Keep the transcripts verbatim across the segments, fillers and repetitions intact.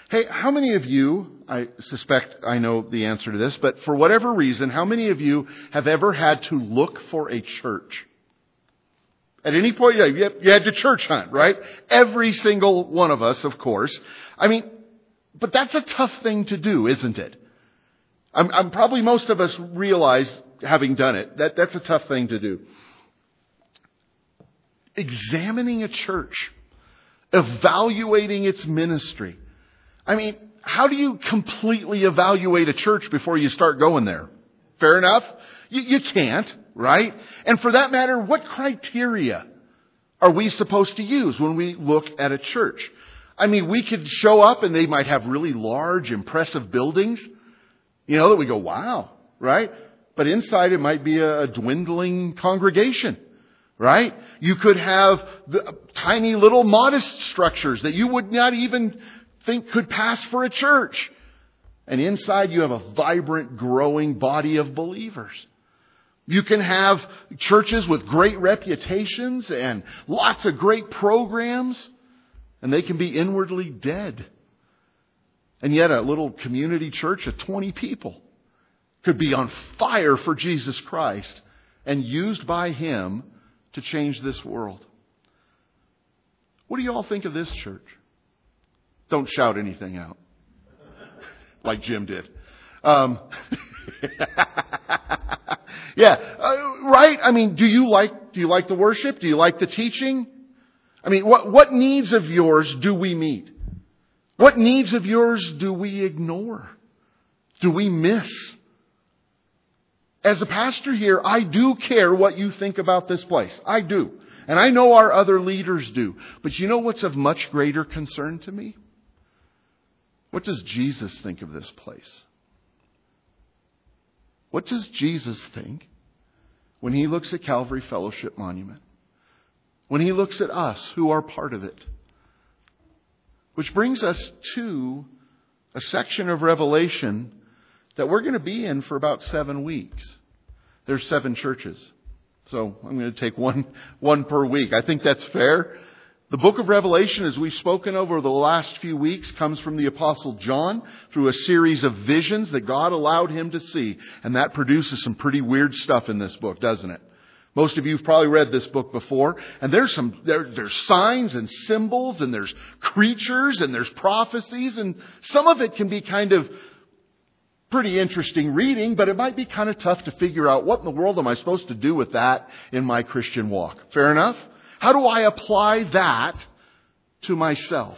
Hey, how many of you, I suspect I know the answer to this, but for whatever reason, how many of you have ever had to look for a church? At any point, you had to church hunt, right? Every single one of us, of course. I mean, but that's a tough thing to do, isn't it? I'm, I'm probably most of us realize, having done it, that that's a tough thing to do. Examining a church, evaluating its ministry. I mean, how do you completely evaluate a church before you start going there? Fair enough? You, you can't, right? And for that matter, what criteria are we supposed to use when we look at a church? I mean, we could show up and they might have really large, impressive buildings, you know, that we go, wow, right? But inside it might be a dwindling congregation, right? You could have the tiny little modest structures that you would not even think could pass for a church. And inside you have a vibrant, growing body of believers. You can have churches with great reputations and lots of great programs, and they can be inwardly dead. And yet a little community church of twenty people could be on fire for Jesus Christ and used by Him to change this world. What do you all think of this church? Don't shout anything out like Jim did. Um, yeah, uh, right? I mean, do you like do you like the worship? Do you like the teaching? I mean, what what needs of yours do we meet? What needs of yours do we ignore? Do we miss? As a pastor here, I do care what you think about this place. I do. And I know our other leaders do. But you know what's of much greater concern to me? What does Jesus think of this place? What does Jesus think when He looks at Calvary Fellowship Monument? When He looks at us who are part of it? Which brings us to a section of Revelation that we're going to be in for about seven weeks. There's seven churches. So I'm going to take one, one per week. I think that's fair. The book of Revelation, as we've spoken over the last few weeks, comes from the Apostle John through a series of visions that God allowed him to see. And that produces some pretty weird stuff in this book, doesn't it? Most of you have probably read this book before. And there's some, there, there's signs and symbols and there's creatures and there's prophecies. And some of it can be kind of pretty interesting reading, but it might be kind of tough to figure out what in the world am I supposed to do with that in my Christian walk. Fair enough? How do I apply that to myself?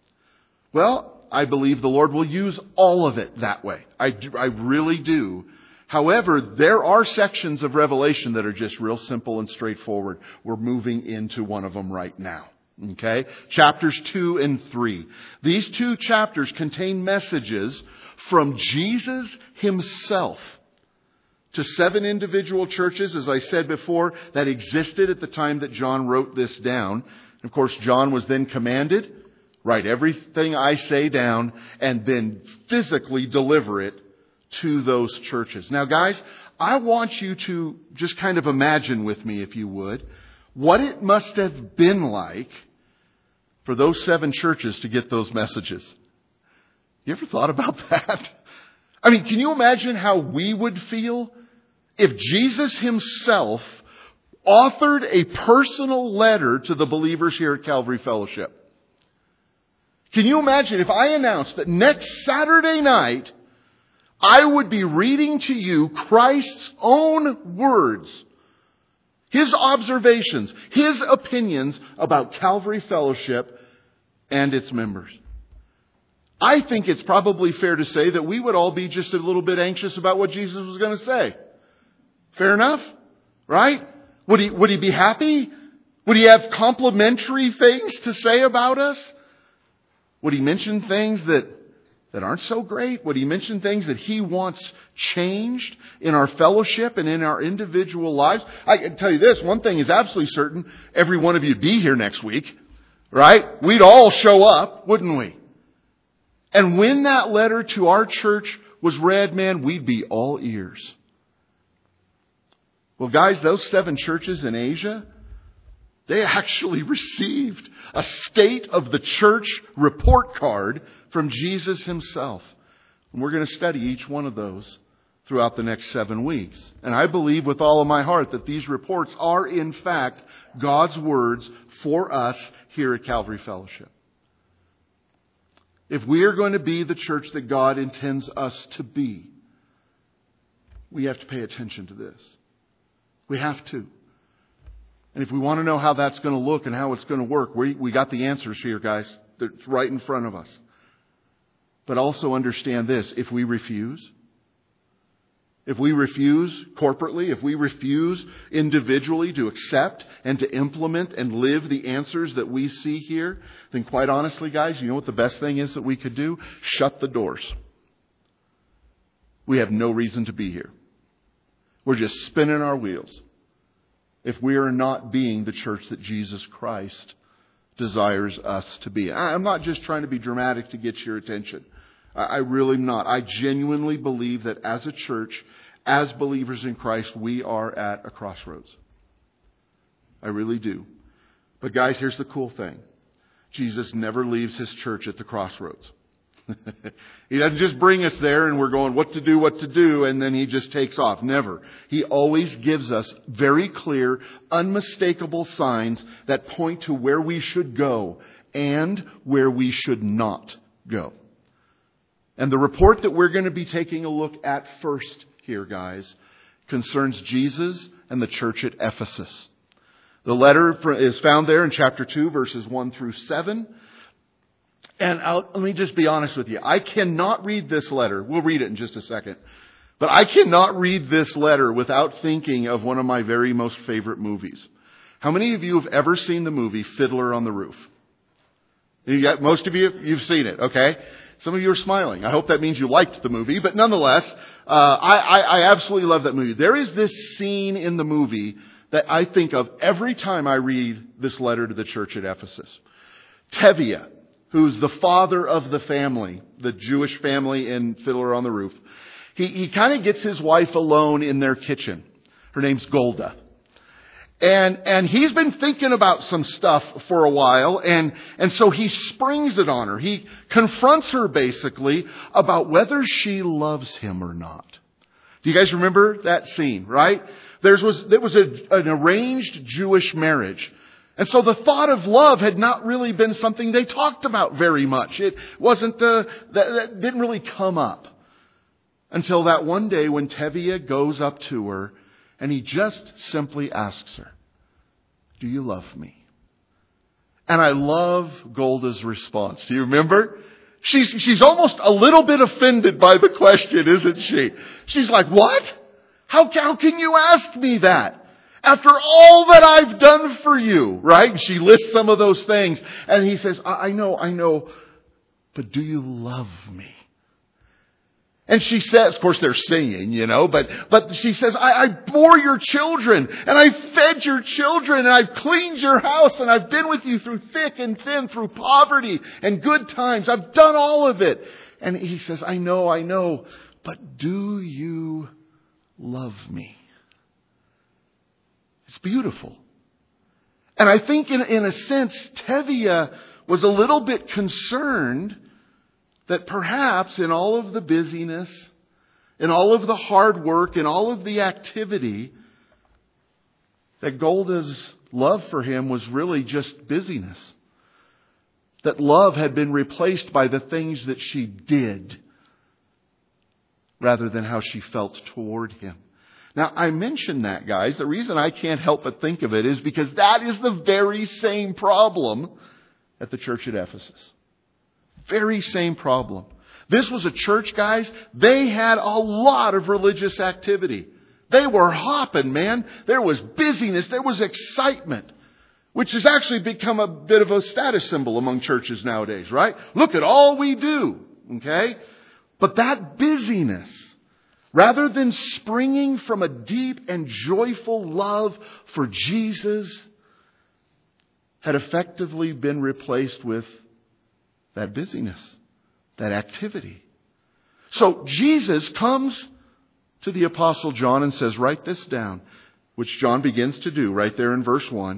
Well, I believe the Lord will use all of it that way. I, do, I really do. However, there are sections of Revelation that are just real simple and straightforward. We're moving into one of them right now. Okay? Chapters two and three. These two chapters contain messages from Jesus Himself to seven individual churches, as I said before, that existed at the time that John wrote this down. Of course, John was then commanded, write everything I say down and then physically deliver it to those churches. Now, guys, I want you to just kind of imagine with me, if you would, what it must have been like for those seven churches to get those messages. You ever thought about that? I mean, can you imagine how we would feel if Jesus Himself authored a personal letter to the believers here at Calvary Fellowship? Can you imagine if I announced that next Saturday night I would be reading to you Christ's own words, His observations, His opinions about Calvary Fellowship and its members? I think it's probably fair to say that we would all be just a little bit anxious about what Jesus was going to say. Fair enough? Right? Would he, would he be happy? Would he have complimentary things to say about us? Would he mention things that, that aren't so great? Would he mention things that he wants changed in our fellowship and in our individual lives? I can tell you this, one thing is absolutely certain. Every one of you would be here next week. Right? We'd all show up, wouldn't we? And when that letter to our church was read, man, we'd be all ears. Well, guys, those seven churches in Asia, They actually received a state of the church report card from Jesus himself. And we're going to study each one of those throughout the next seven weeks. And I believe with all of my heart that these reports are in fact God's words for us here at Calvary Fellowship. If we are going to be the church that God intends us to be, we have to pay attention to this. We have to. And if we want to know how that's going to look and how it's going to work, we, we got the answers here, guys. It's right in front of us. But also understand this. If we refuse, if we refuse corporately, if we refuse individually to accept and to implement and live the answers that we see here, then quite honestly, guys, you know what the best thing is that we could do? Shut the doors. We have no reason to be here. We're just spinning our wheels if we are not being the church that Jesus Christ desires us to be. I'm not just trying to be dramatic to get your attention. I really am not. I genuinely believe that as a church, as believers in Christ, we are at a crossroads. I really do. But guys, here's the cool thing. Jesus never leaves his church at the crossroads. He doesn't just bring us there and we're going, what to do, what to do, and then he just takes off. Never. He always gives us very clear, unmistakable signs that point to where we should go and where we should not go. And the report that we're going to be taking a look at first here, guys, concerns Jesus and the church at Ephesus. The letter is found there in chapter two, verses one through seven. And I'll, let me just be honest with you. I cannot read this letter. We'll read it in just a second. But I cannot read this letter without thinking of one of my very most favorite movies. How many of you have ever seen the movie Fiddler on the Roof? You got, most of you, you've seen it, okay? Some of you are smiling. I hope that means you liked the movie. But nonetheless, uh, I, I, I absolutely love that movie. There is this scene in the movie that I think of every time I read this letter to the church at Ephesus. Tevye, who's the father of the family, the Jewish family in Fiddler on the Roof, he, he kind of gets his wife alone in their kitchen. Her name's Golda. And, and he's been thinking about some stuff for a while, and, and so he springs it on her. He confronts her basically about whether she loves him or not. Do you guys remember that scene, right? There was, there was a, an arranged Jewish marriage. And so the thought of love had not really been something they talked about very much. It wasn't the, that, that didn't really come up until that one day when Tevye goes up to her and he just simply asks her, do you love me? And I love Golda's response. Do you remember? She's, she's almost a little bit offended by the question, isn't she? She's like, what? How, how can you ask me that? After all that I've done for you, right? And she lists some of those things. And he says, I, I know, I know, but do you love me? And she says, of course they're singing, you know, but, but she says, I, I bore your children and I fed your children and I've cleaned your house and I've been with you through thick and thin, through poverty and good times. I've done all of it. And he says, I know, I know, but do you love me? It's beautiful. And I think in, in a sense, Tevye was a little bit concerned that perhaps in all of the busyness, in all of the hard work, in all of the activity, that Golda's love for him was really just busyness. That love had been replaced by the things that she did rather than how she felt toward him. Now, I mention that, guys. The reason I can't help but think of it is because that is the very same problem at the church at Ephesus. Very same problem. This was a church, guys. They had a lot of religious activity. They were hopping, man. There was busyness. There was excitement, which has actually become a bit of a status symbol among churches nowadays, right? Look at all we do, okay? But that busyness, rather than springing from a deep and joyful love for Jesus, had effectively been replaced with that busyness, that activity. So Jesus comes to the Apostle John and says, write this down, which John begins to do right there in verse one.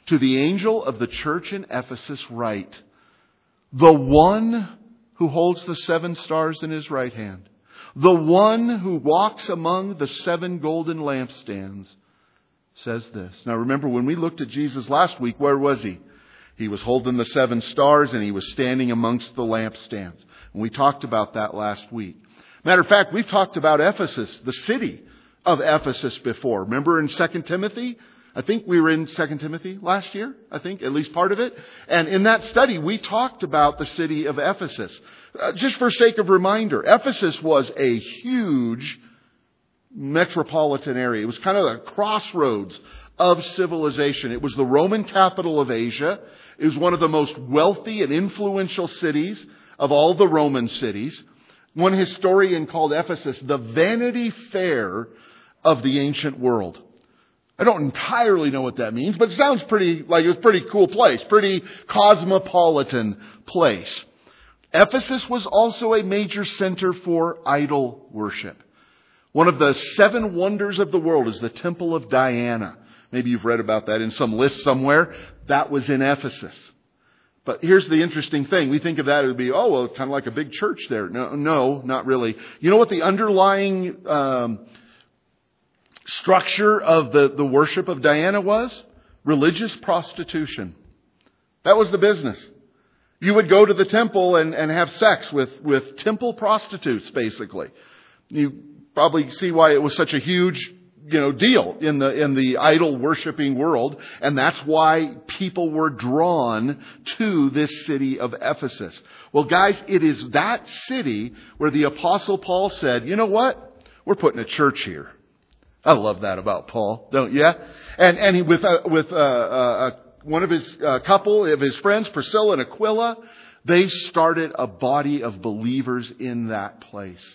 To the angel of the church in Ephesus write, the one who holds the seven stars in his right hand, the one who walks among the seven golden lampstands, says this. Now remember, when we looked at Jesus last week, where was he? He was holding the seven stars and he was standing amongst the lampstands. And we talked about that last week. Matter of fact, we've talked about Ephesus, the city of Ephesus before. Remember in Second Timothy? I think we were in Second Timothy last year, I think, at least part of it. And in that study, we talked about the city of Ephesus. Uh, just for sake of reminder, Ephesus was a huge metropolitan area. It was kind of the crossroads of civilization. It was the Roman capital of Asia. It was one of the most wealthy and influential cities of all the Roman cities. One historian called Ephesus the Vanity Fair of the ancient world. I don't entirely know what that means, but it sounds pretty like it was a pretty cool place, pretty cosmopolitan place. Ephesus was also a major center for idol worship. One of the seven wonders of the world is the Temple of Diana. Maybe you've read about that in some list somewhere. That was in Ephesus. But here's the interesting thing. We think of that, it would be, oh, well, kind of like a big church there. No, no, not really. You know what the underlying um, structure of the, the worship of Diana was? Religious prostitution. That was the business. You would go to the temple and, and have sex with, with temple prostitutes, basically. You probably see why it was such a huge, you know, deal in the in the idol worshiping world, and that's why people were drawn to this city of Ephesus. Well, guys, it is that city where the Apostle Paul said, "You know what? We're putting a church here." I love that about Paul, don't you? And and he, with uh, with uh, uh, one of his uh, couple of his friends, Priscilla and Aquila, they started a body of believers in that place.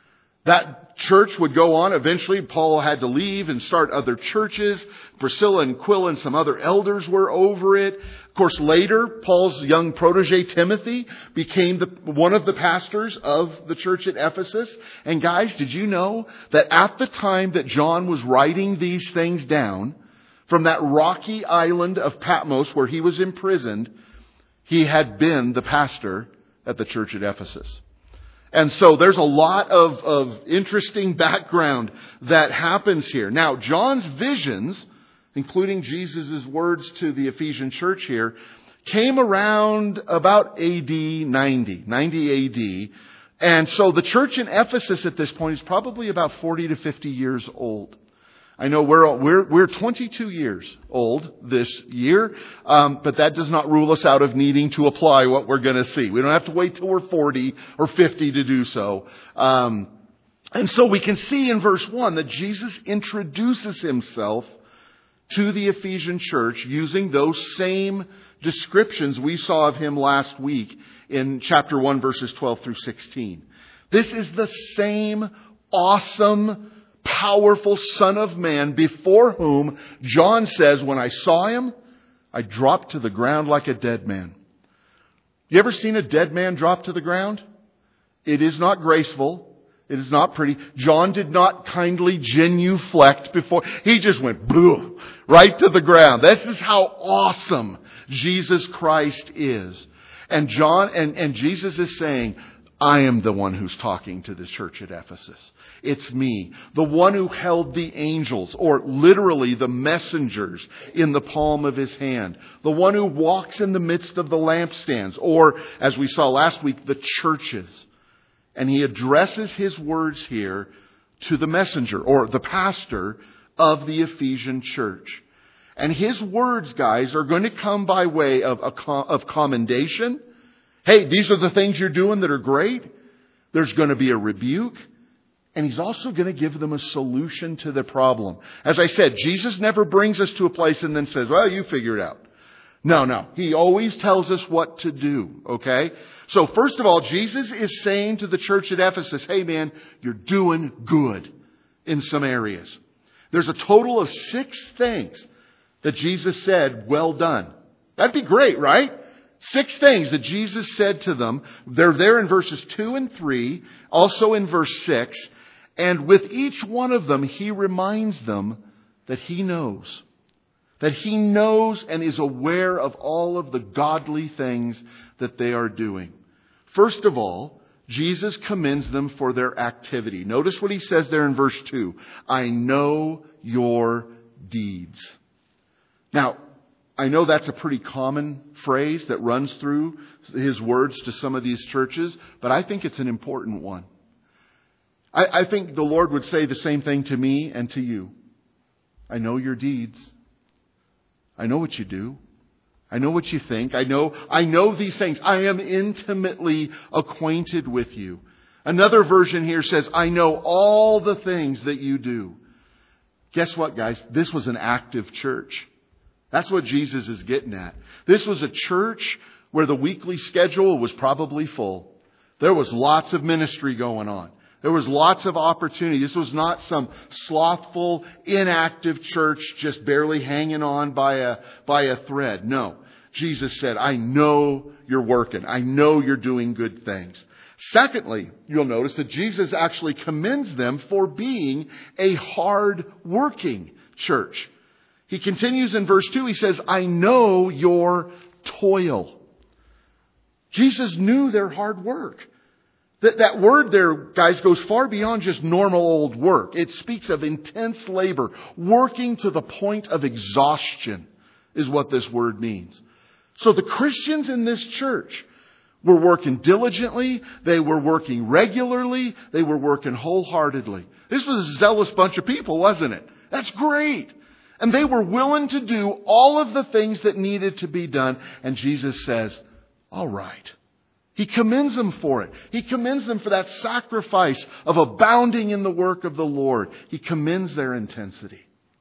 That church would go on. Eventually, Paul had to leave and start other churches. Priscilla and Aquila and some other elders were over it. Of course, later, Paul's young protege, Timothy, became the, one of the pastors of the church at Ephesus. And guys, did you know that at the time that John was writing these things down, from that rocky island of Patmos where he was imprisoned, he had been the pastor at the church at Ephesus. And so there's a lot of, of interesting background that happens here. Now, John's visions, including Jesus' words to the Ephesian church here, came around about A D ninety, ninety A D. And so the church in Ephesus at this point is probably about forty to fifty years old. I know we're we're we're twenty-two years old this year, um, but that does not rule us out of needing to apply what we're going to see. We don't have to wait till we're forty or fifty to do so. Um, and so we can see in verse one that Jesus introduces himself to the Ephesian church using those same descriptions we saw of him last week in chapter one, verses twelve through sixteen. This is the same awesome, powerful Son of Man before whom John says, when I saw him, I dropped to the ground like a dead man. You ever seen a dead man drop to the ground? It is not graceful. It is not pretty. John did not kindly genuflect before. He just went blue, right to the ground. This is how awesome Jesus Christ is. And John and, and Jesus is saying, I am the one who's talking to the church at Ephesus. It's me, the one who held the angels, or literally the messengers, in the palm of his hand. The one who walks in the midst of the lampstands, or, as we saw last week, the churches. And he addresses his words here to the messenger, or the pastor of the Ephesian church. And his words, guys, are going to come by way of, of commendation. Hey, these are the things you're doing that are great. There's going to be a rebuke. And he's also going to give them a solution to the problem. As I said, Jesus never brings us to a place and then says, well, you figure it out. No, no. He always tells us what to do. Okay? So first of all, Jesus is saying to the church at Ephesus, hey man, you're doing good in some areas. There's a total of six things that Jesus said, well done. That'd be great, right? Six things that Jesus said to them. They're there in verses two and three, also in verse six. And with each one of them, he reminds them that he knows. That He knows and is aware of all of the godly things that they are doing. First of all, Jesus commends them for their activity. Notice what He says there in verse two. I know your deeds. Now, I know that's a pretty common phrase that runs through His words to some of these churches, but I think it's an important one. I, I think the Lord would say the same thing to me and to you. I know your deeds. I know what you do. I know what you think. I know, I know these things. I am intimately acquainted with you. Another version here says, I know all the things that you do. Guess what, guys? This was an active church. That's what Jesus is getting at. This was a church where the weekly schedule was probably full. There was lots of ministry going on. There was lots of opportunity. This was not some slothful, inactive church just barely hanging on by a, by a thread. No. Jesus said, I know you're working. I know you're doing good things. Secondly, you'll notice that Jesus actually commends them for being a hard-working church. He continues in verse two. He says, I know your toil. Jesus knew their hard work. That, that word there, guys, goes far beyond just normal old work. It speaks of intense labor. Working to the point of exhaustion is what this word means. So the Christians in this church were working diligently. They were working regularly. They were working wholeheartedly. This was a zealous bunch of people, wasn't it? That's great. And they were willing to do all of the things that needed to be done. And Jesus says, all right. He commends them for it. He commends them for that sacrifice of abounding in the work of the Lord. He commends their intensity.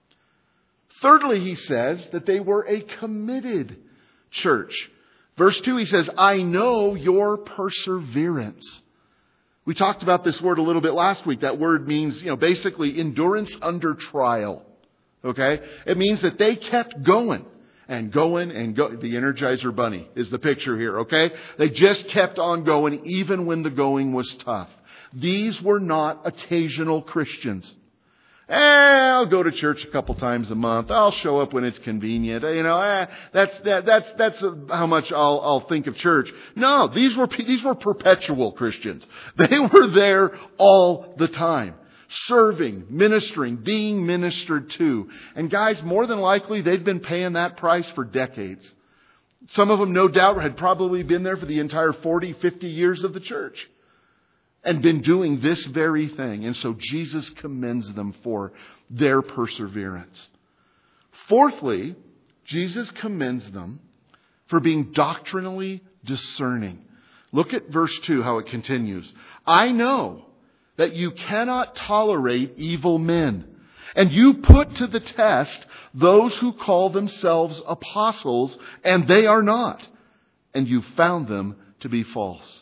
Thirdly, he says that they were a committed church. Verse two, he says, I know your perseverance. We talked about this word a little bit last week. That word means, you know, basically endurance under trial. Okay? It means that they kept going. And going and go. The Energizer Bunny is the picture here, okay? They just kept on going even when the going was tough. These were not occasional Christians. Eh, I'll go to church a couple times a month. I'll show up when it's convenient. You know, eh, that's that, that's that's how much I'll I'll think of church. No, these were these were perpetual Christians. They were there all the time. Serving, ministering, being ministered to. And guys, more than likely, they'd been paying that price for decades. Some of them, no doubt, had probably been there for the entire forty, fifty years of the church. And been doing this very thing. And so Jesus commends them for their perseverance. Fourthly, Jesus commends them for being doctrinally discerning. Look at verse two, how it continues. I know that you cannot tolerate evil men. And you put to the test those who call themselves apostles, and they are not. And you found them to be false.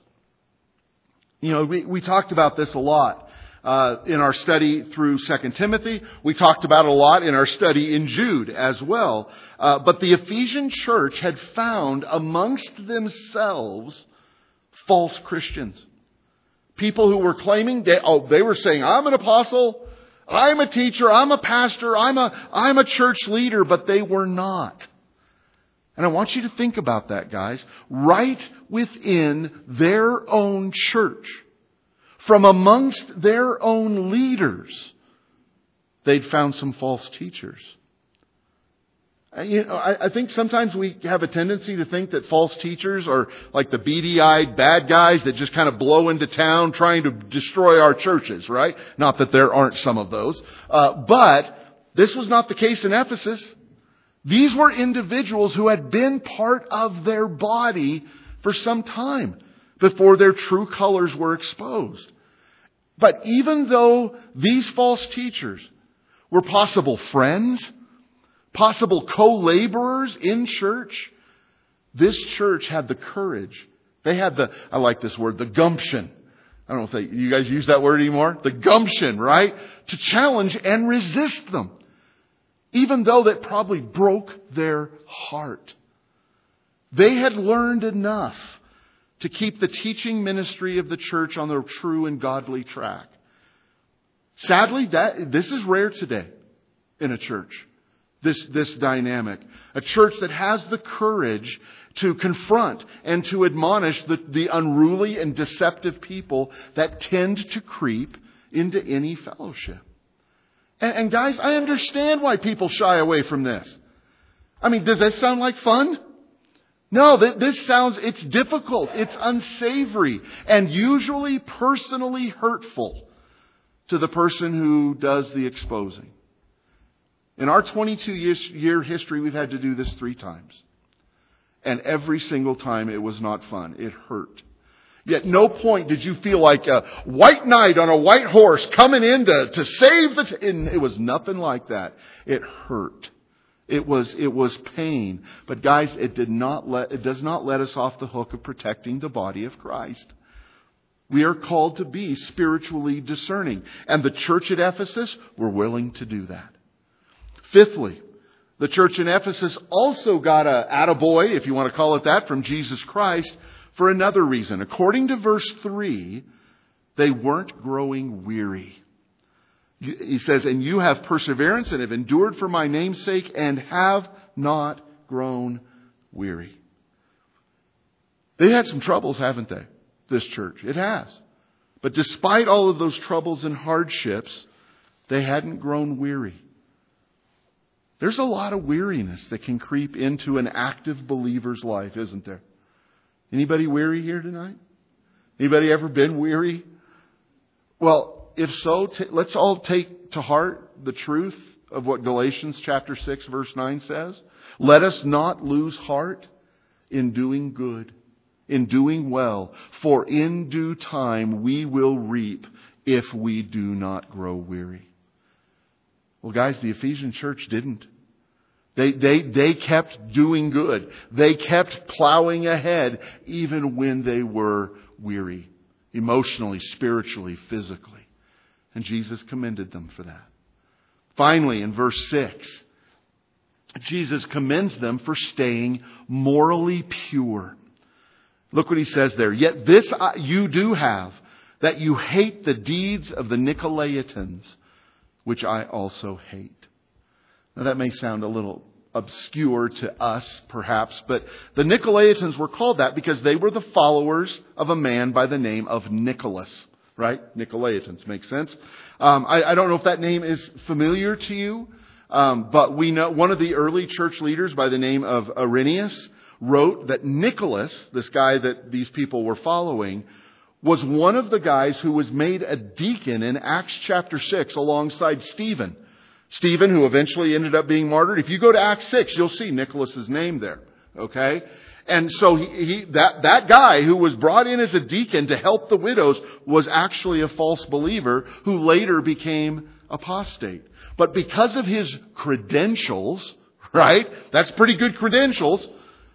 You know, we, we talked about this a lot uh, in our study through Second Timothy. We talked about it a lot in our study in Jude as well. Uh, but the Ephesian church had found amongst themselves false Christians. People who were claiming, they, oh, they were saying, I'm an apostle, I'm a teacher, I'm a pastor, I'm a, I'm a church leader, but they were not. And I want you to think about that, guys. Right within their own church, from amongst their own leaders, they'd found some false teachers. You know, I, I think sometimes we have a tendency to think that false teachers are like the beady-eyed bad guys that just kind of blow into town trying to destroy our churches, right? Not that there aren't some of those. Uh, but this was not the case in Ephesus. These were individuals who had been part of their body for some time before their true colors were exposed. But even though these false teachers were possible friends, possible co-laborers in church, this church had the courage. They had the, I like this word, the gumption. I don't know if they, you guys use that word anymore. The gumption, right? To challenge and resist them. Even though that probably broke their heart. They had learned enough to keep the teaching ministry of the church on the true and godly track. Sadly, that this is rare today in a church. this, this dynamic. A church that has the courage to confront and to admonish the, the unruly and deceptive people that tend to creep into any fellowship. And, and guys, I understand why people shy away from this. I mean, does that sound like fun? No, th- this sounds, it's difficult, it's unsavory, and usually personally hurtful to the person who does the exposing. In our twenty-two year history, we've had to do this three times. And every single time it was not fun. It hurt. Yet no point did you feel like a white knight on a white horse coming in to, to save the... T- and it was nothing like that. It hurt. It was, it was pain. But guys, it did not let, it does not let us off the hook of protecting the body of Christ. We are called to be spiritually discerning. And the church at Ephesus were willing to do that. Fifthly, the church in Ephesus also got a attaboy, if you want to call it that, from Jesus Christ for another reason. According to verse three, they weren't growing weary. He says, and you have perseverance and have endured for my name's sake and have not grown weary. They've had some troubles, haven't they? This church. It has. But despite all of those troubles and hardships, they hadn't grown weary. There's a lot of weariness that can creep into an active believer's life, isn't there? Anybody weary here tonight? Anybody ever been weary? Well, if so, t- let's all take to heart the truth of what Galatians chapter six verse nine says. Let us not lose heart in doing good, in doing well, for in due time we will reap if we do not grow weary. Well, guys, the Ephesian church didn't. They, they, they kept doing good. They kept plowing ahead even when they were weary, emotionally, spiritually, physically. And Jesus commended them for that. Finally, in verse six, Jesus commends them for staying morally pure. Look what he says there. Yet this you do have, that you hate the deeds of the Nicolaitans, which I also hate. Now that may sound a little obscure to us, perhaps, but the Nicolaitans were called that because they were the followers of a man by the name of Nicholas. Right? Nicolaitans. Makes sense. Um, I, I don't know if that name is familiar to you, um, but we know one of the early church leaders by the name of Irenaeus wrote that Nicholas, this guy that these people were following, was one of the guys who was made a deacon in Acts chapter six alongside Stephen. Stephen, who eventually ended up being martyred. If you go to Acts six, you'll see Nicholas's name there. Okay? And so he, he that, that guy who was brought in as a deacon to help the widows was actually a false believer who later became apostate. But because of his credentials, right? That's pretty good credentials.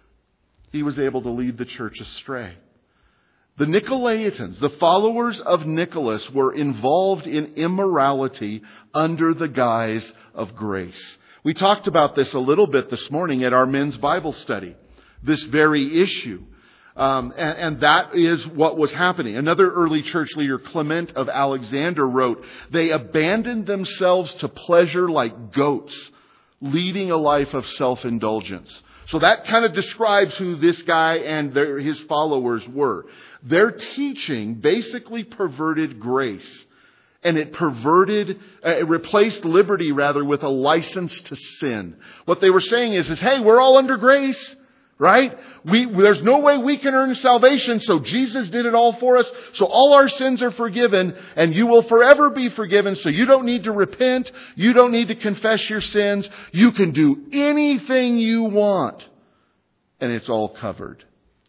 He was able to lead the church astray. The Nicolaitans, the followers of Nicholas, were involved in immorality under the guise of grace. We talked about this a little bit this morning at our men's Bible study. This very issue. Um, and, and that is what was happening. Another early church leader, Clement of Alexander, wrote, they abandoned themselves to pleasure like goats, leading a life of self-indulgence. So that kind of describes who this guy and their, his followers were. Their teaching basically perverted grace. And it perverted, uh, it replaced liberty rather with a license to sin. What they were saying is, is hey, we're all under grace. Right? We, there's no way we can earn salvation, so Jesus did it all for us. So all our sins are forgiven, and you will forever be forgiven, so you don't need to repent. You don't need to confess your sins. You can do anything you want, and it's all covered.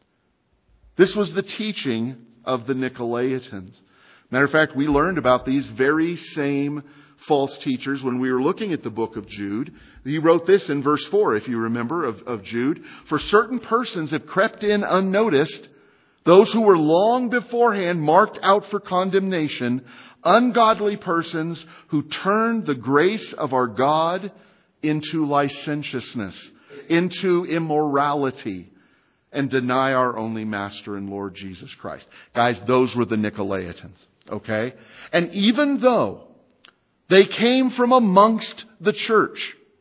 This was the teaching of the Nicolaitans. Matter of fact, we learned about these very same false teachers when we were looking at the book of Jude. He wrote this in verse four, if you remember, of, of Jude. For certain persons have crept in unnoticed, those who were long beforehand marked out for condemnation, ungodly persons who turned the grace of our God into licentiousness, into immorality, and deny our only Master and Lord Jesus Christ. Guys, those were the Nicolaitans. Okay? And even though they came from amongst the church,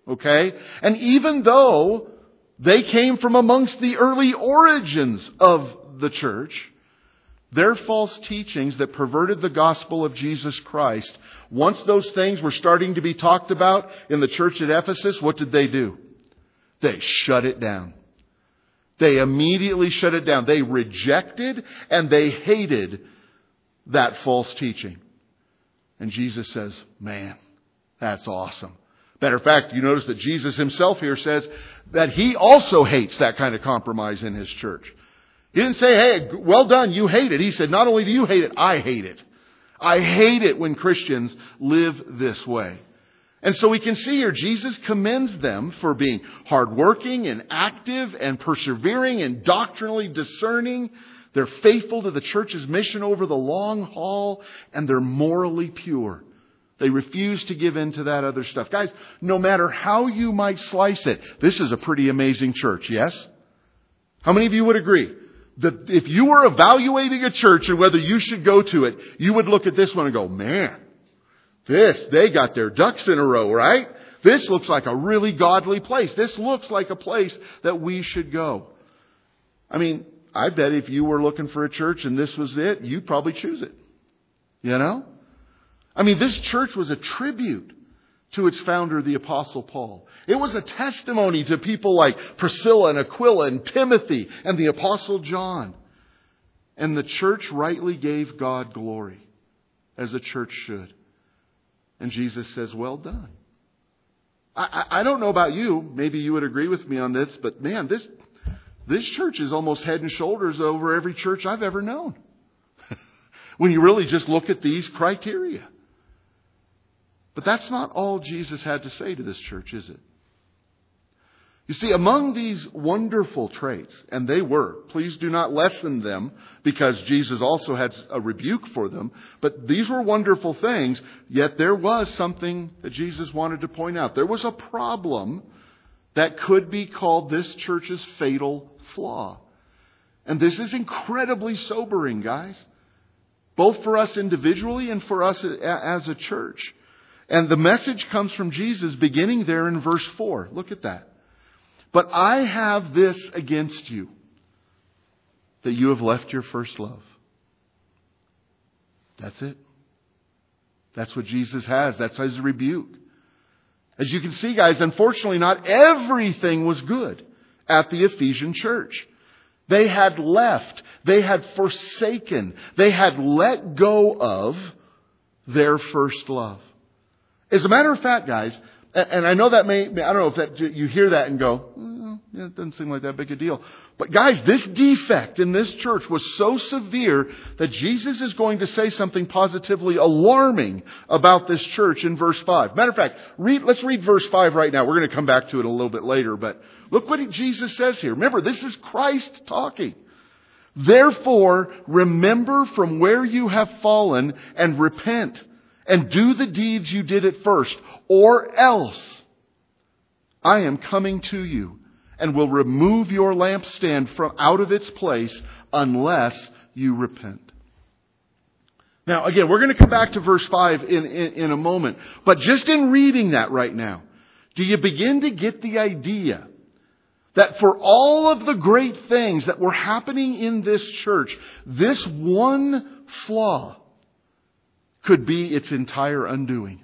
Okay? And even though they came from amongst the early origins of the church, their false teachings that perverted the gospel of Jesus Christ, once those things were starting to be talked about in the church at Ephesus, what did they do? They shut it down. They immediately shut it down. They rejected and they hated that false teaching. And Jesus says, man, that's awesome. Matter of fact, you notice that Jesus himself here says that he also hates that kind of compromise in his church. He didn't say, hey, well done, you hate it. He said, not only do you hate it, I hate it. I hate it when Christians live this way. And so we can see here, Jesus commends them for being hardworking and active and persevering and doctrinally discerning. They're faithful to the church's mission over the long haul, and they're morally pure. They refuse to give in to that other stuff. Guys, no matter how you might slice it, this is a pretty amazing church, yes? How many of you would agree that if you were evaluating a church and whether you should go to it, you would look at this one and go, man, this, they got their ducks in a row, right? This looks like a really godly place. This looks like a place that we should go. I mean, I bet if you were looking for a church and this was it, you'd probably choose it. You know? I mean, this church was a tribute to its founder, the Apostle Paul. It was a testimony to people like Priscilla and Aquila and Timothy and the Apostle John. And the church rightly gave God glory, as a church should. And Jesus says, well done. I, I, I don't know about you. Maybe you would agree with me on this. But man, this, this church is almost head and shoulders over every church I've ever known. When you really just look at these criteria. But that's not all Jesus had to say to this church, is it? You see, among these wonderful traits, and they were, please do not lessen them because Jesus also had a rebuke for them, but these were wonderful things, yet there was something that Jesus wanted to point out. There was a problem that could be called this church's fatal flaw. And this is incredibly sobering, guys, both for us individually and for us as a church. And the message comes from Jesus beginning there in verse four. Look at that. But I have this against you, that you have left your first love. That's it. That's what Jesus has. That's his rebuke. As you can see, guys, unfortunately, not everything was good at the Ephesian church. They had left. They had forsaken. They had let go of their first love. As a matter of fact, guys, and I know that may, I don't know if that you hear that and go, oh, yeah, it doesn't seem like that big a deal. But guys, this defect in this church was so severe that Jesus is going to say something positively alarming about this church in verse five. Matter of fact, read, let's read verse five right now. We're going to come back to it a little bit later, but look what Jesus says here. Remember, this is Christ talking. Therefore, remember from where you have fallen and repent. And do the deeds you did at first, or else I am coming to you and will remove your lampstand from out of its place unless you repent. Now, again, we're going to come back to verse five in, in, in a moment. But just in reading that right now, do you begin to get the idea that for all of the great things that were happening in this church, this one flaw could be its entire undoing?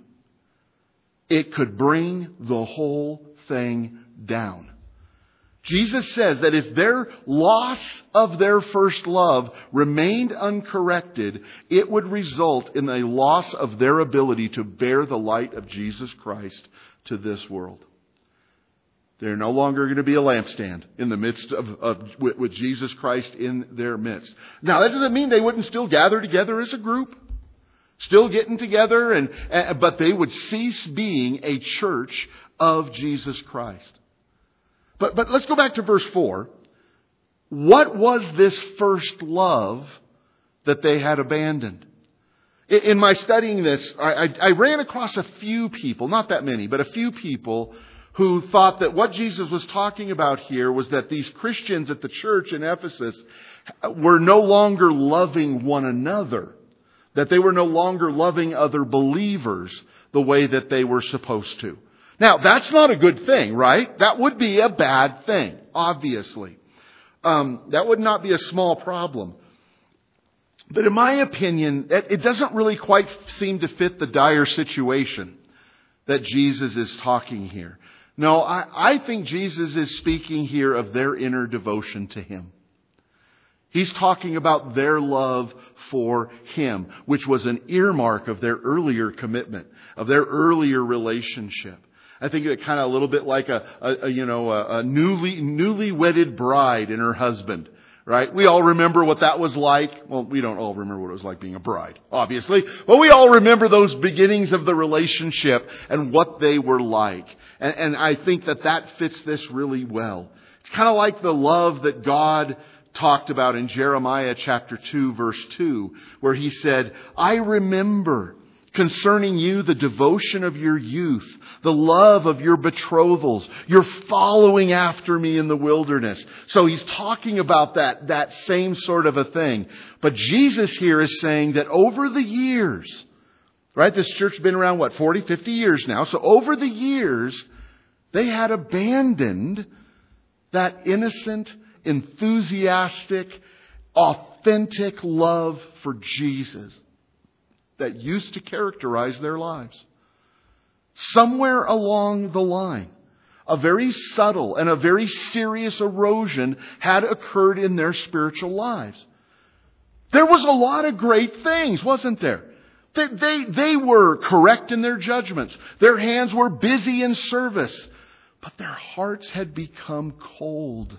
It could bring the whole thing down. Jesus says that if their loss of their first love remained uncorrected, it would result in a loss of their ability to bear the light of Jesus Christ to this world. They're no longer going to be a lampstand in the midst of, of with, with Jesus Christ in their midst. Now, that doesn't mean they wouldn't still gather together as a group. Still getting together, and, and but they would cease being a church of Jesus Christ. But but let's go back to verse four. What was this first love that they had abandoned? In, in my studying this, I, I, I ran across a few people, not that many, but a few people who thought that what Jesus was talking about here was that these Christians at the church in Ephesus were no longer loving one another. That they were no longer loving other believers the way that they were supposed to. Now, that's not a good thing, right? That would be a bad thing, obviously. Um, that would not be a small problem. But in my opinion, it, it doesn't really quite seem to fit the dire situation that Jesus is talking here. No, I, I think Jesus is speaking here of their inner devotion to Him. He's talking about their love for Him, which was an earmark of their earlier commitment, of their earlier relationship. I think it kind of a little bit like a, a, a you know a, a newly newly wedded bride and her husband, right? We all remember what that was like. Well, we don't all remember what it was like being a bride, obviously, but we all remember those beginnings of the relationship and what they were like. And, and I think that that fits this really well. It's kind of like the love that God talked about in Jeremiah chapter two, verse two, where He said, I remember concerning you the devotion of your youth, the love of your betrothals, your following after me in the wilderness. So He's talking about that, that same sort of a thing. But Jesus here is saying that over the years, right, this church has been around, what, forty, fifty years now. So over the years, they had abandoned that innocent, enthusiastic, authentic love for Jesus that used to characterize their lives. Somewhere along the line, a very subtle and a very serious erosion had occurred in their spiritual lives. There was a lot of great things, wasn't there? They, they, they were correct in their judgments. Their hands were busy in service. But their hearts had become cold.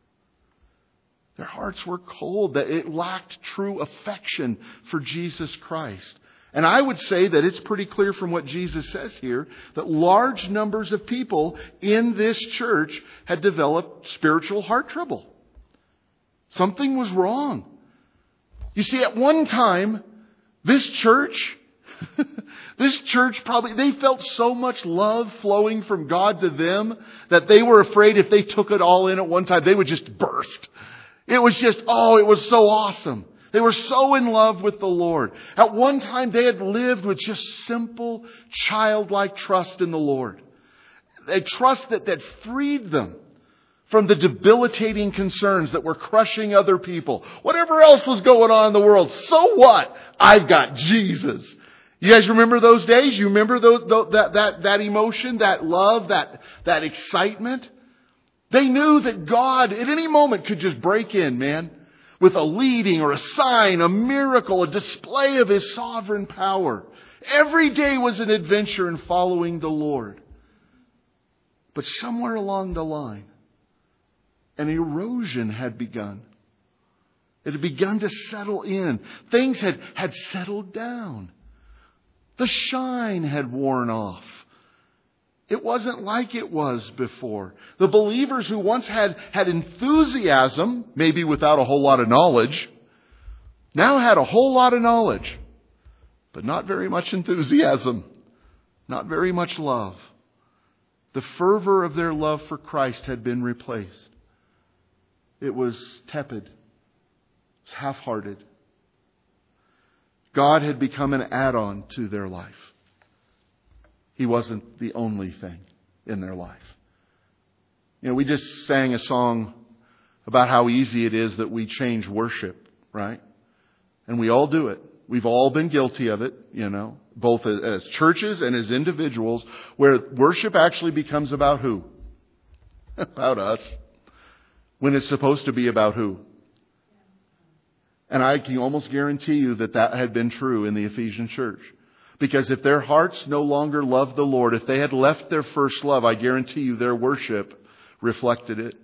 Their hearts were cold. That it lacked true affection for Jesus Christ. And I would say that it's pretty clear from what Jesus says here that large numbers of people in this church had developed spiritual heart trouble. Something was wrong. You see, at one time, this church, this church probably, they felt so much love flowing from God to them that they were afraid if they took it all in at one time, they would just burst. It was just, oh, it was so awesome. They were so in love with the Lord. At one time, they had lived with just simple, childlike trust in the Lord. A trust that, that freed them from the debilitating concerns that were crushing other people. Whatever else was going on in the world, so what? I've got Jesus. You guys remember those days? You remember those, those, that, that, that emotion, that love, that, that excitement? They knew that God at any moment could just break in, man, with a leading or a sign, a miracle, a display of His sovereign power. Every day was an adventure in following the Lord. But somewhere along the line, an erosion had begun. It had begun to settle in. Things had, had settled down. The shine had worn off. It wasn't like it was before. The believers who once had, had enthusiasm, maybe without a whole lot of knowledge, now had a whole lot of knowledge, but not very much enthusiasm, not very much love. The fervor of their love for Christ had been replaced. It was tepid. It was half-hearted. God had become an add-on to their life. He wasn't the only thing in their life. You know, we just sang a song about how easy it is that we change worship, right? And we all do it. We've all been guilty of it, you know, both as churches and as individuals, where worship actually becomes about who? About us. When it's supposed to be about who? And I can almost guarantee you that that had been true in the Ephesian church. Because if their hearts no longer loved the Lord, if they had left their first love, I guarantee you their worship reflected it.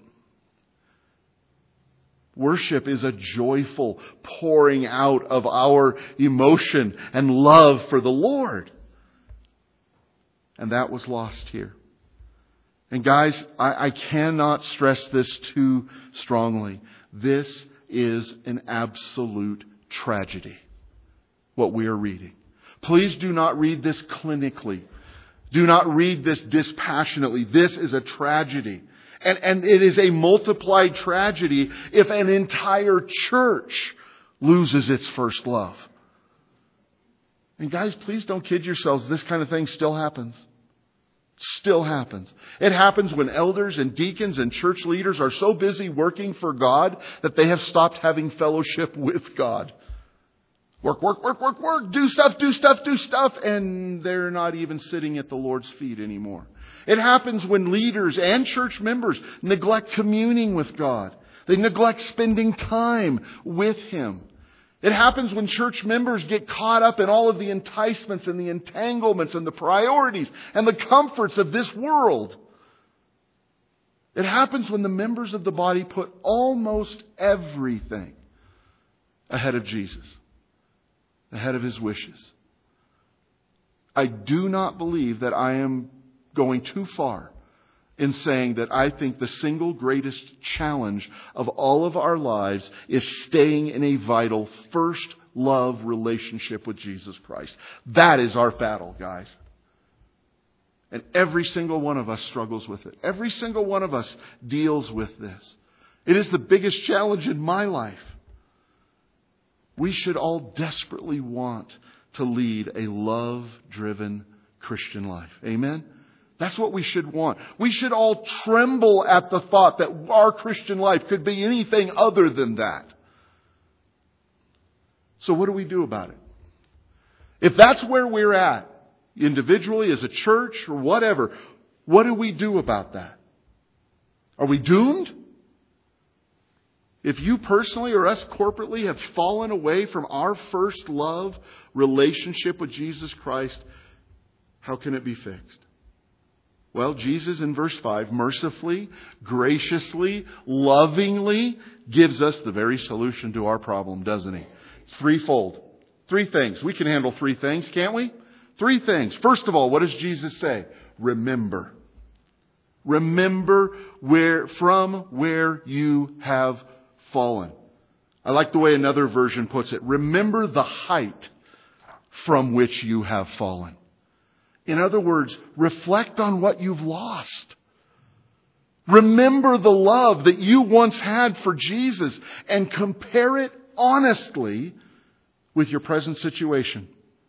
Worship is a joyful pouring out of our emotion and love for the Lord. And that was lost here. And guys, I, I cannot stress this too strongly. This is an absolute tragedy, what we are reading. Please do not read this clinically. Do not read this dispassionately. This is a tragedy. And, and it is a multiplied tragedy if an entire church loses its first love. And guys, please don't kid yourselves. This kind of thing still happens. Still happens. It happens when elders and deacons and church leaders are so busy working for God that they have stopped having fellowship with God. Work, work, work, work, work, do stuff, do stuff, do stuff, and they're not even sitting at the Lord's feet anymore. It happens when leaders and church members neglect communing with God. They neglect spending time with Him. It happens when church members get caught up in all of the enticements and the entanglements and the priorities and the comforts of this world. It happens when the members of the body put almost everything ahead of Jesus, ahead of His wishes. I do not believe that I am going too far in saying that I think the single greatest challenge of all of our lives is staying in a vital first love relationship with Jesus Christ. That is our battle, guys. And every single one of us struggles with it. Every single one of us deals with this. It is the biggest challenge in my life. We should all desperately want to lead a love-driven Christian life. Amen? That's what we should want. We should all tremble at the thought that our Christian life could be anything other than that. So what do we do about it? If that's where we're at, individually, as a church, or whatever, what do we do about that? Are we doomed? If you personally or us corporately have fallen away from our first love relationship with Jesus Christ, how can it be fixed? Well, Jesus in verse five mercifully, graciously, lovingly gives us the very solution to our problem, doesn't He? It's threefold. Three things. We can handle three things, can't we? Three things. First of all, what does Jesus say? Remember. Remember where from where you have fallen. I like the way another version puts it. Remember the height from which you have fallen. In other words, reflect on what you've lost. Remember the love that you once had for Jesus and compare it honestly with your present situation.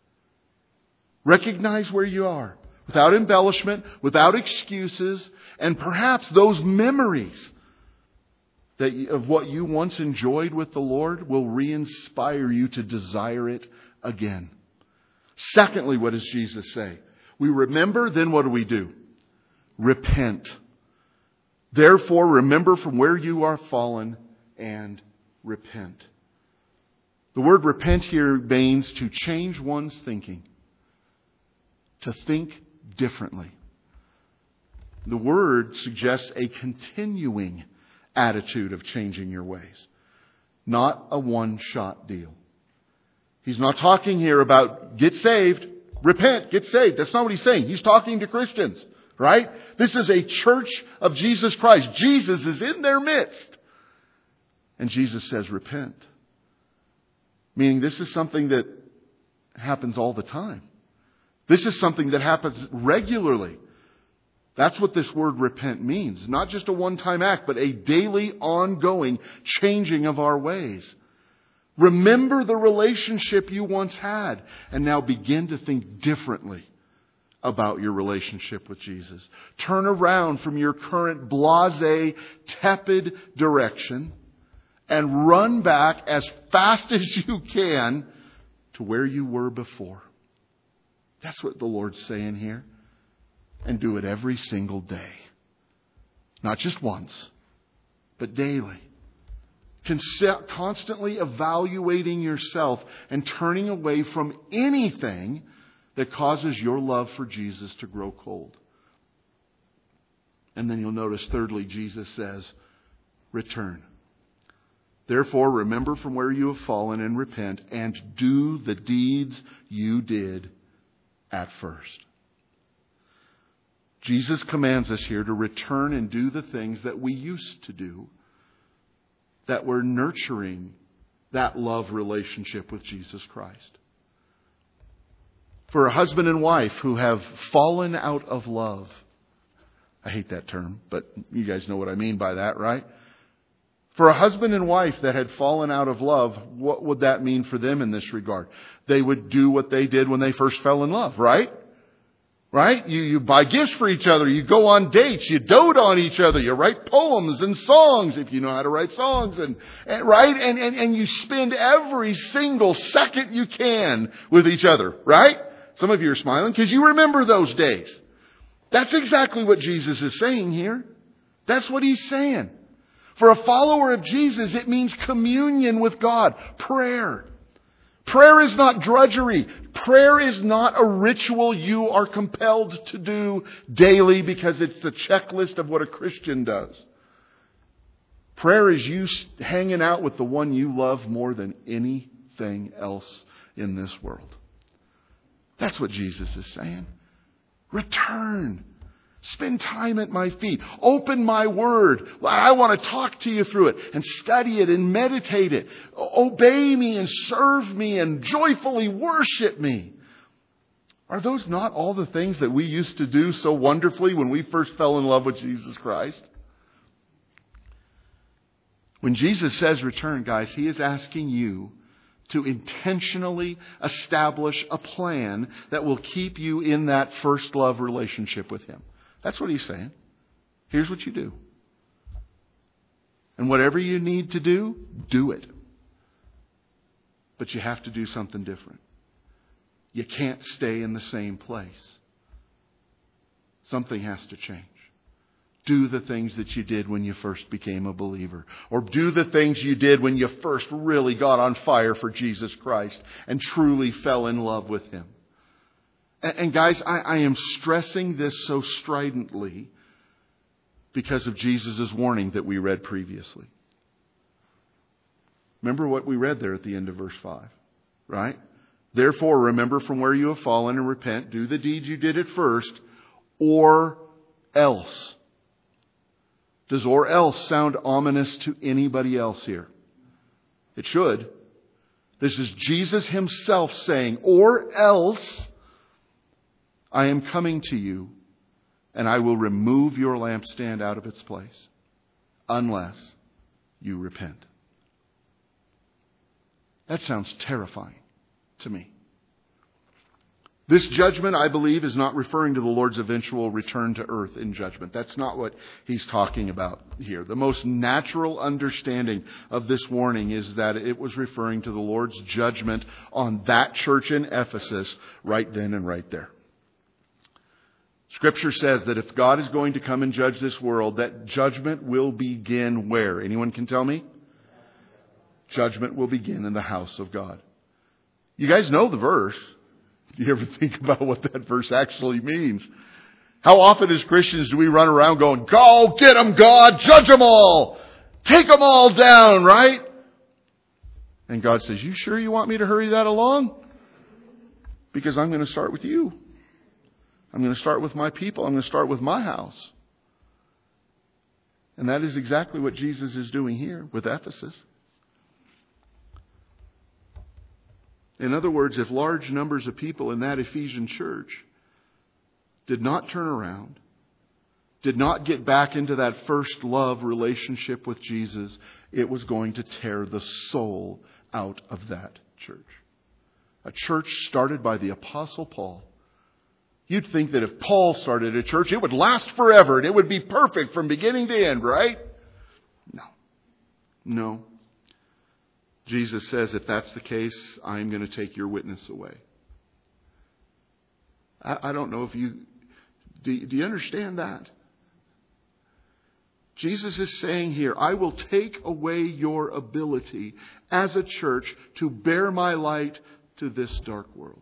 Recognize where you are without embellishment, without excuses, and perhaps those memories that of what you once enjoyed with the Lord will re-inspire you to desire it again. Secondly, what does Jesus say? We remember, then what do we do? Repent. Therefore, remember from where you are fallen and repent. The word repent here means to change one's thinking. To think differently. The word suggests a continuing attitude of changing your ways. Not a one-shot deal. He's not talking here about get saved. Repent, get saved. That's not what He's saying. He's talking to Christians, right? This is a church of Jesus Christ. Jesus is in their midst. And Jesus says, repent. Meaning this is something that happens all the time. This is something that happens regularly. That's what this word repent means. Not just a one-time act, but a daily, ongoing changing of our ways. Remember the relationship you once had and now begin to think differently about your relationship with Jesus. Turn around from your current blasé, tepid direction and run back as fast as you can to where you were before. That's what the Lord's saying here. And do it every single day. Not just once, but daily. Constantly evaluating yourself and turning away from anything that causes your love for Jesus to grow cold. And then you'll notice, thirdly, Jesus says, return. Therefore, remember from where you have fallen and repent and do the deeds you did at first. Jesus commands us here to return and do the things that we used to do, that were nurturing that love relationship with Jesus Christ. For a husband and wife who have fallen out of love, I hate that term, but you guys know what I mean by that, right? For a husband and wife that had fallen out of love, what would that mean for them in this regard? They would do what they did when they first fell in love, right? Right? You, you buy gifts for each other. You go on dates. You dote on each other. You write poems and songs if you know how to write songs. And, and right? And, and, and you spend every single second you can with each other. Right? Some of you are smiling because you remember those days. That's exactly what Jesus is saying here. That's what He's saying. For a follower of Jesus, it means communion with God. Prayer. Prayer is not drudgery. Prayer is not a ritual you are compelled to do daily because it's the checklist of what a Christian does. Prayer is you hanging out with the one you love more than anything else in this world. That's what Jesus is saying. Return. Spend time at my feet. Open my word. I want to talk to you through it and study it and meditate it. Obey me and serve me and joyfully worship me. Are those not all the things that we used to do so wonderfully when we first fell in love with Jesus Christ? When Jesus says return, guys, He is asking you to intentionally establish a plan that will keep you in that first love relationship with Him. That's what He's saying. Here's what you do. And whatever you need to do, do it. But you have to do something different. You can't stay in the same place. Something has to change. Do the things that you did when you first became a believer. Or do the things you did when you first really got on fire for Jesus Christ and truly fell in love with Him. And guys, I, I am stressing this so stridently because of Jesus' warning that we read previously. Remember what we read there at the end of verse five, right? Therefore, remember from where you have fallen and repent. Do the deeds you did at first, or else. Does or else sound ominous to anybody else here? It should. This is Jesus Himself saying, or else I am coming to you, and I will remove your lampstand out of its place, unless you repent. That sounds terrifying to me. This judgment, I believe, is not referring to the Lord's eventual return to earth in judgment. That's not what He's talking about here. The most natural understanding of this warning is that it was referring to the Lord's judgment on that church in Ephesus right then and right there. Scripture says that if God is going to come and judge this world, that judgment will begin where? Anyone can tell me? Judgment will begin in the house of God. You guys know the verse. Do you ever think about what that verse actually means? How often as Christians do we run around going, go get them, God, judge them all, take them all down, right? And God says, you sure you want me to hurry that along? Because I'm going to start with you. I'm going to start with my people. I'm going to start with my house. And that is exactly what Jesus is doing here with Ephesus. In other words, if large numbers of people in that Ephesian church did not turn around, did not get back into that first love relationship with Jesus, it was going to tear the soul out of that church. A church started by the Apostle Paul. You'd think that if Paul started a church, it would last forever and it would be perfect from beginning to end, right? No. No. Jesus says, if that's the case, I'm going to take your witness away. I, I don't know if you... Do, do you understand that? Jesus is saying here, I will take away your ability as a church to bear my light to this dark world.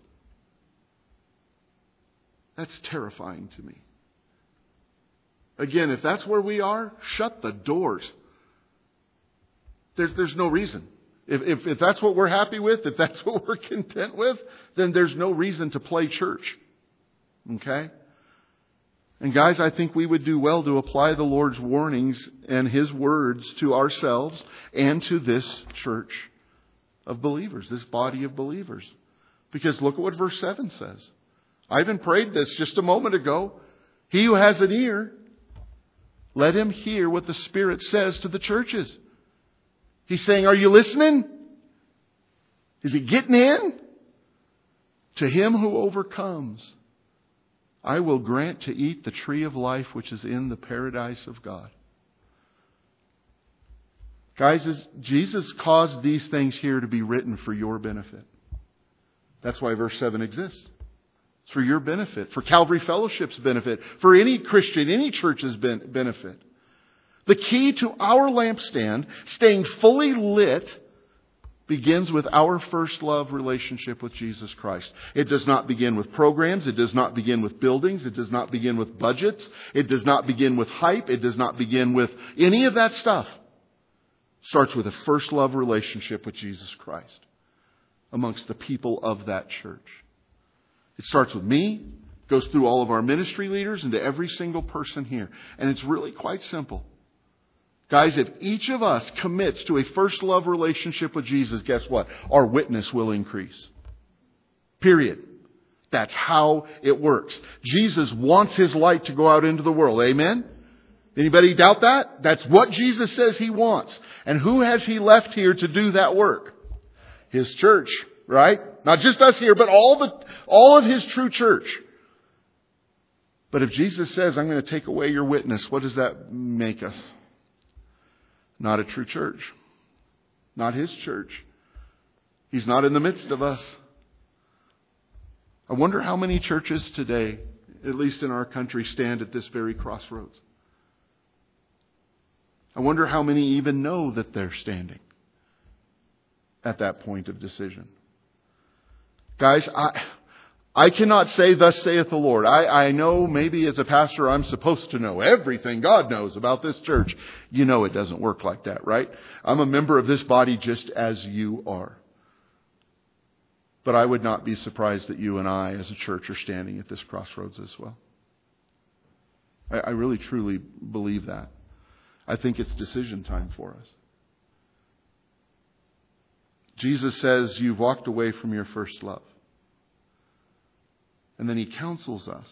That's terrifying to me. Again, if that's where we are, shut the doors. There, there's no reason. If, if, if that's what we're happy with, if that's what we're content with, then there's no reason to play church. Okay? And guys, I think we would do well to apply the Lord's warnings and His words to ourselves and to this church of believers, this body of believers. Because look at what verse seven says. I even prayed this just a moment ago. He who has an ear, let him hear what the Spirit says to the churches. He's saying, are you listening? Is it getting in? To him who overcomes, I will grant to eat the tree of life which is in the paradise of God. Guys, Jesus caused these things here to be written for your benefit. That's why verse seven exists. It's for your benefit, for Calvary Fellowship's benefit, for any Christian, any church's benefit. The key to our lampstand staying fully lit begins with our first love relationship with Jesus Christ. It does not begin with programs. It does not begin with buildings. It does not begin with budgets. It does not begin with hype. It does not begin with any of that stuff. It starts with a first love relationship with Jesus Christ amongst the people of that church. It starts with me, goes through all of our ministry leaders and to every single person here. And it's really quite simple. Guys, if each of us commits to a first love relationship with Jesus, guess what? Our witness will increase. Period. That's how it works. Jesus wants His light to go out into the world. Amen? Anybody doubt that? That's what Jesus says He wants. And who has He left here to do that work? His church, right? Not just us here, but all the all of His true church. But if Jesus says, I'm going to take away your witness, what does that make us? Not a true church. Not His church. He's not in the midst of us. I wonder how many churches today, at least in our country, stand at this very crossroads. I wonder how many even know that they're standing at that point of decision. Guys, I... I cannot say, thus saith the Lord. I, I know maybe as a pastor I'm supposed to know everything God knows about this church. You know it doesn't work like that, right? I'm a member of this body just as you are. But I would not be surprised that you and I as a church are standing at this crossroads as well. I, I really truly believe that. I think it's decision time for us. Jesus says you've walked away from your first love. And then He counsels us.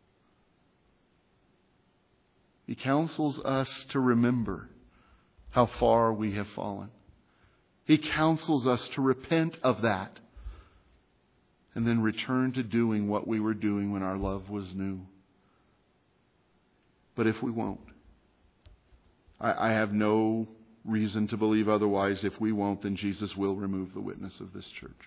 He counsels us to remember how far we have fallen. He counsels us to repent of that. And then return to doing what we were doing when our love was new. But if we won't, I, I have no reason to believe otherwise. If we won't, then Jesus will remove the witness of this church.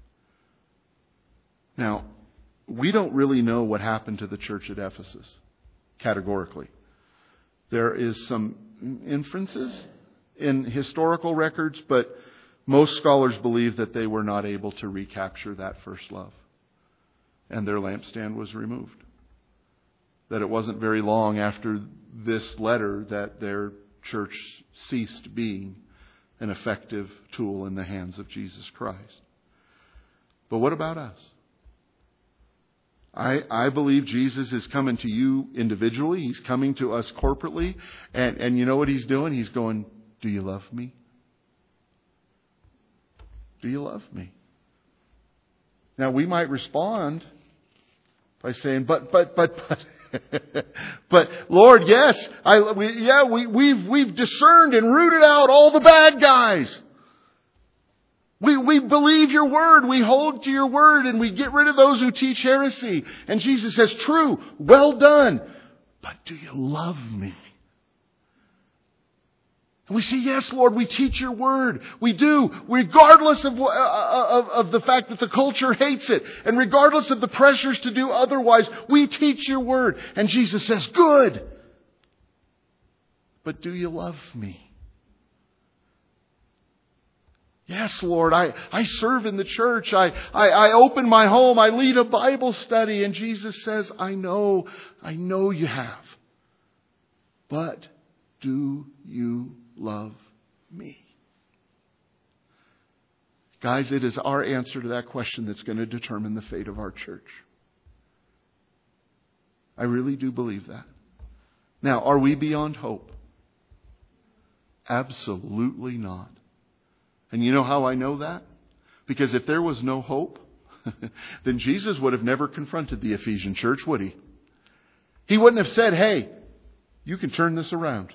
Now, we don't really know what happened to the church at Ephesus, categorically. There is some inferences in historical records, but most scholars believe that they were not able to recapture that first love. And their lampstand was removed. That it wasn't very long after this letter that their church ceased being an effective tool in the hands of Jesus Christ. But what about us? I, I believe Jesus is coming to you individually. He's coming to us corporately. And, and you know what He's doing? He's going, do you love me? Do you love me? Now we might respond by saying, but, but, but, but, but Lord, yes, I, we, yeah, we, we've, we've discerned and rooted out all the bad guys. We, we believe your word. We hold to your word and we get rid of those who teach heresy. And Jesus says, true, well done. But do you love me? And we say, yes, Lord, we teach your word. We do, regardless of, uh, of, of the fact that the culture hates it. And regardless of the pressures to do otherwise, we teach your word. And Jesus says, good. But do you love me? Yes, Lord, I, I serve in the church. I, I, I open my home. I lead a Bible study. And Jesus says, I know, I know you have. But do you love me? Guys, it is our answer to that question that's going to determine the fate of our church. I really do believe that. Now, are we beyond hope? Absolutely not. And you know how I know that? Because if there was no hope, then Jesus would have never confronted the Ephesian church, would He? He wouldn't have said, hey, you can turn this around.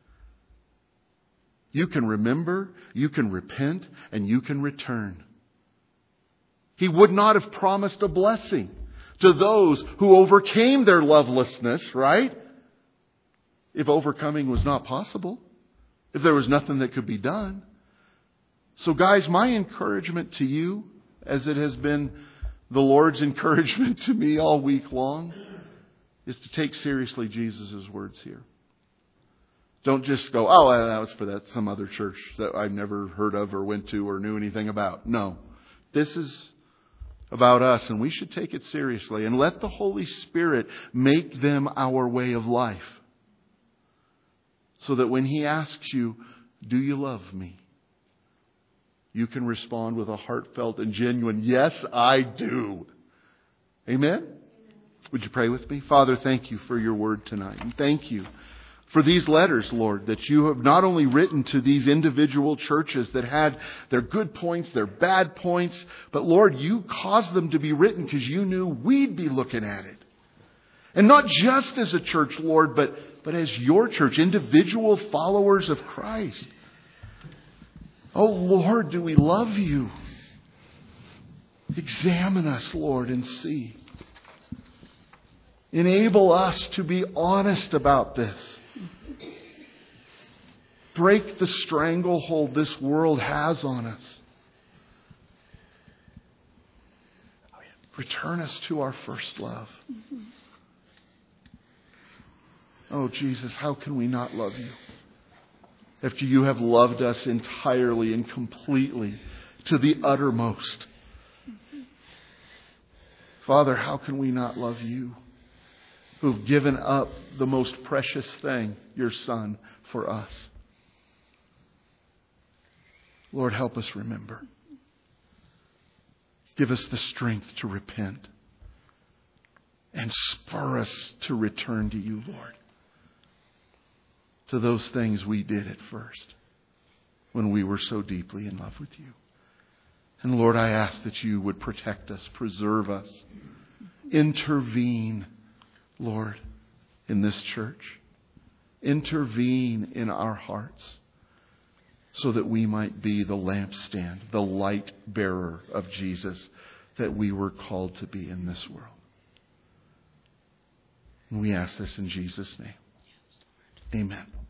You can remember, you can repent, and you can return. He would not have promised a blessing To those who overcame their lovelessness, right? If overcoming was not possible. If there was nothing that could be done. So guys, my encouragement to you, as it has been the Lord's encouragement to me all week long, is to take seriously Jesus' words here. Don't just go, oh, that was for that some other church that I've never heard of or went to or knew anything about. No. This is about us, and we should take it seriously and let the Holy Spirit make them our way of life. So that when He asks you, do you love me? You can respond with a heartfelt and genuine, yes, I do. Amen? Would you pray with me? Father, thank you for your word tonight. And thank you for these letters, Lord, that you have not only written to these individual churches that had their good points, their bad points, but Lord, you caused them to be written because you knew we'd be looking at it. And not just as a church, Lord, but, but as your church, individual followers of Christ. Oh, Lord, do we love you? Examine us, Lord, and see. Enable us to be honest about this. Break the stranglehold this world has on us. Return us to our first love. Oh, Jesus, how can we not love you? After you have loved us entirely and completely to the uttermost. Father, how can we not love you, who've given up the most precious thing, your Son, for us? Lord, help us remember. Give us the strength to repent and spur us to return to you, Lord. To those things we did at first when we were so deeply in love with you. And Lord, I ask that you would protect us, preserve us, intervene, Lord, in this church. Intervene in our hearts so that we might be the lampstand, the light bearer of Jesus that we were called to be in this world. And we ask this in Jesus' name. Amen.